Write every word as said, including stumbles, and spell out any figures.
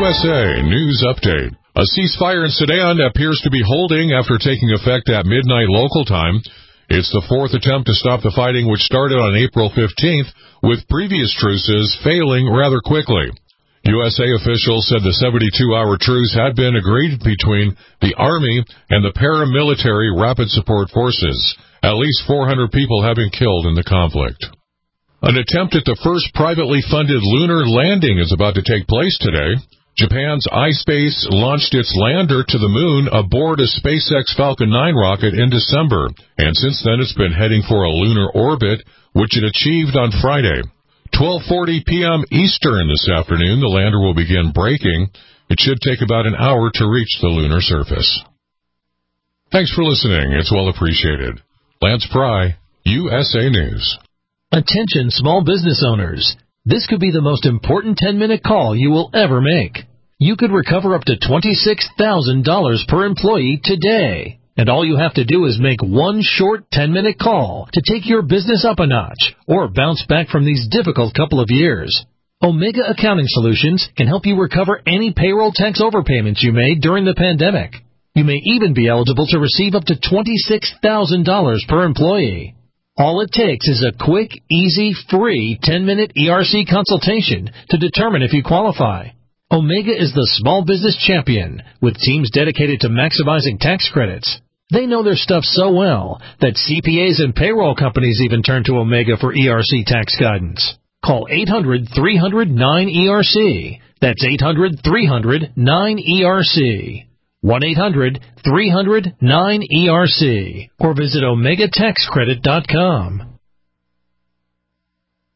S A News Update. A ceasefire in Sudan appears to be holding after taking effect at midnight local time. It's the fourth attempt to stop the fighting, which started on April fifteenth, with previous truces failing rather quickly. U S A officials said the seventy-two hour truce had been agreed between the Army and the paramilitary Rapid Support Forces. At least four hundred people have been killed in the conflict. An attempt at the first privately funded lunar landing is about to take place today. Japan's iSpace launched its lander to the moon aboard a SpaceX Falcon nine rocket in December, and since then it's been heading for a lunar orbit, which it achieved on Friday. twelve forty p.m. Eastern this afternoon, the lander will begin braking. It should take about an hour to reach the lunar surface. Thanks for listening. It's well appreciated. Lance Pry, U S A News. Attention small business owners. This could be the most important ten-minute call you will ever make. You could recover up to twenty-six thousand dollars per employee today. And all you have to do is make one short ten-minute call to take your business up a notch or bounce back from these difficult couple of years. Omega Accounting Solutions can help you recover any payroll tax overpayments you made during the pandemic. You may even be eligible to receive up to twenty-six thousand dollars per employee. All it takes is a quick, easy, free ten-minute E R C consultation to determine if you qualify. Omega is the small business champion with teams dedicated to maximizing tax credits. They know their stuff so well that C P As and payroll companies even turn to Omega for E R C tax guidance. Call eight hundred, three hundred, nine E R C. That's eight hundred, three hundred, nine E R C. one eight hundred, three hundred, nine E R C or visit omega tax credit dot com.